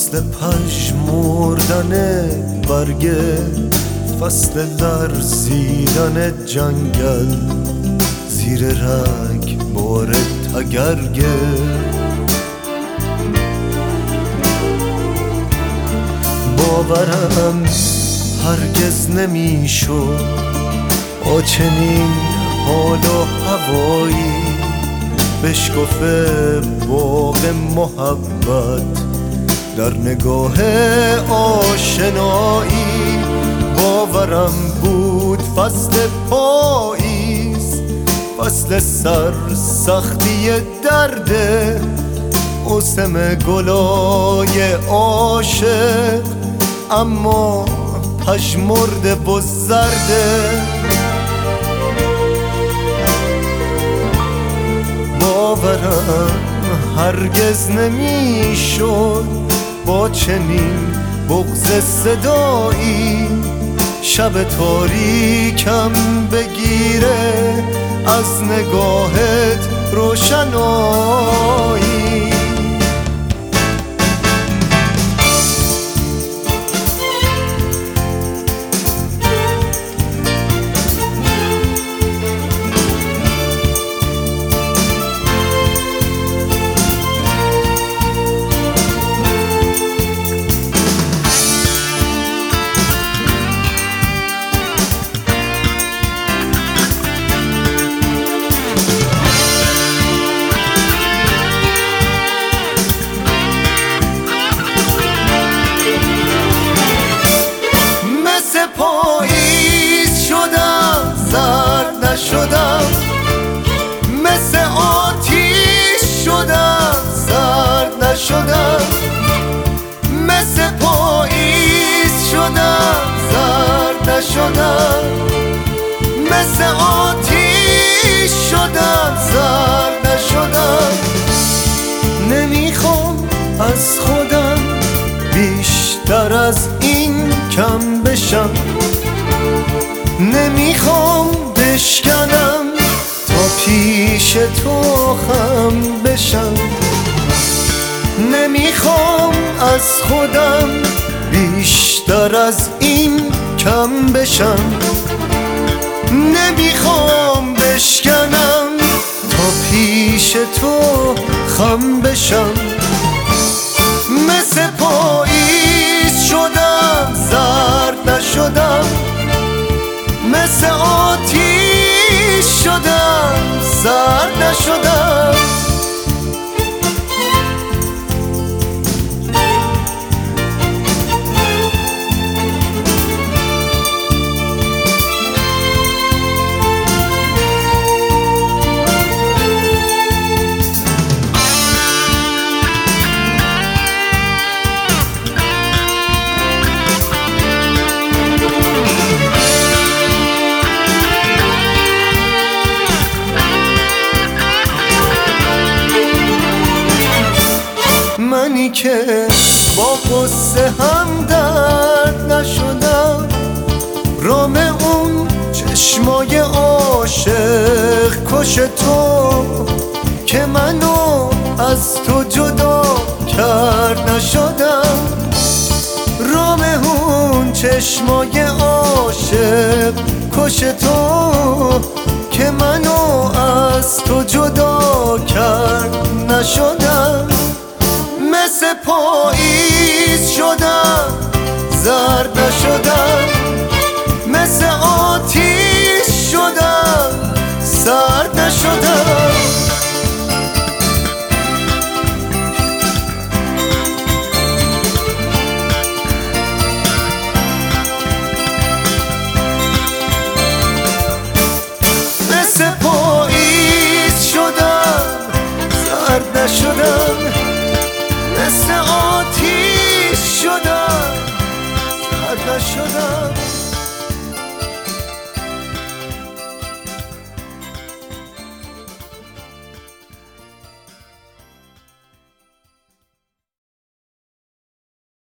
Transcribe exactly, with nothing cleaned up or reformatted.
فصل پژمردن برگ، فصل لرزیدن جنگل زیر رگ بار تگرگه. باورم هرگز نمیشد با چنین حال و هوایی بشکفه باغ محبت در نگاه آشنایی. باورم بود فصل پاییز، فصل سر سختی درده، موسم گلای عاشق اما پژمرده و زرده. باورم هرگز نمیشد با چنین بغض صدایی شب تاریکم بگیره از نگاهت روشنایی. پاییز شدم زرد نشدم، مثل آتیش شدم زرد نشدم، مثل پاییز شدم زرد نشدم، مثل آتیش شدم زرد نشدم. نمیخوام از خودم بیشتر از این کم بشم، نمیخوام بشکنم تا پیش تو خم بشم، نمیخوام از خودم بیشتر از این کم بشم، نمیخوام بشکنم تا پیش تو خم بشم. مثل پاییز شدم زرد نشدم، مثل آتیش شدم زرد نشدم. منی که با قصه هم درد نشدم، رام اون چشمای عاشق کش تو که منو از تو جدا کرد نشدم، رام اون چشمای عاشق کش تو که منو از تو جدا کرد نشدم.